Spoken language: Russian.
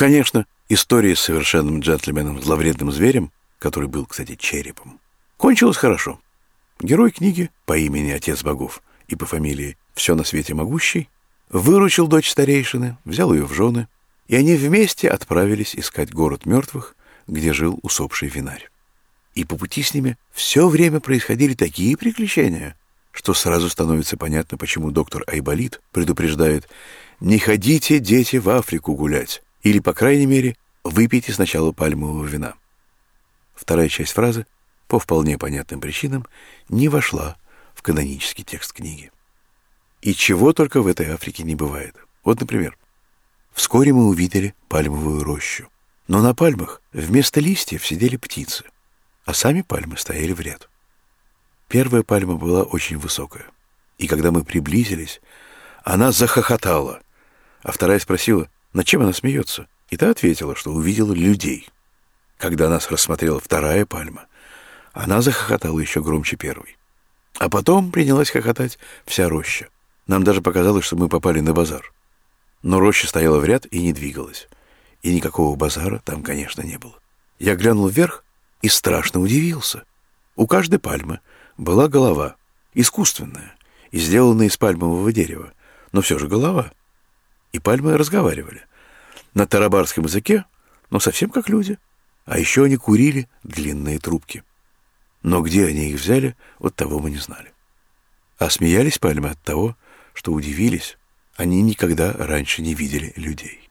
Конечно, история с совершенным джентльменом, зловредным зверем, который был, кстати, черепом, кончилась хорошо. Герой книги по имени Отец Богов и по фамилии Все на свете могущий выручил дочь старейшины, взял ее в жены, и они вместе отправились искать город мертвых, где жил усопший винарь. И по пути с ними все время происходили такие приключения, что сразу становится понятно, почему доктор Айболит предупреждает: «Не ходите, дети, в Африку гулять», или, по крайней мере, выпейте сначала пальмового вина. Вторая часть фразы, по вполне понятным причинам, не вошла в канонический текст книги. И чего только в этой Африке не бывает. Вот, например, вскоре мы увидели пальмовую рощу, но на пальмах вместо листьев сидели птицы, а сами пальмы стояли в ряд. Первая пальма была очень высокая, и когда мы приблизились, она захохотала, а вторая спросила, над чем она смеется, и та ответила, что увидела людей. Когда нас рассмотрела вторая пальма, она захохотала еще громче первой. А потом принялась хохотать вся роща. Нам даже показалось, что мы попали на базар. Но роща стояла в ряд и не двигалась, и никакого базара там, конечно, не было. Я глянул вверх и страшно удивился. У каждой пальмы была голова, искусственная и сделанная из пальмового дерева, но все же голова. И пальмы разговаривали на тарабарском языке, но совсем как люди. А еще они курили длинные трубки. Но где они их взяли, вот того мы не знали. А смеялись пальмы от того, что удивились, они никогда раньше не видели людей.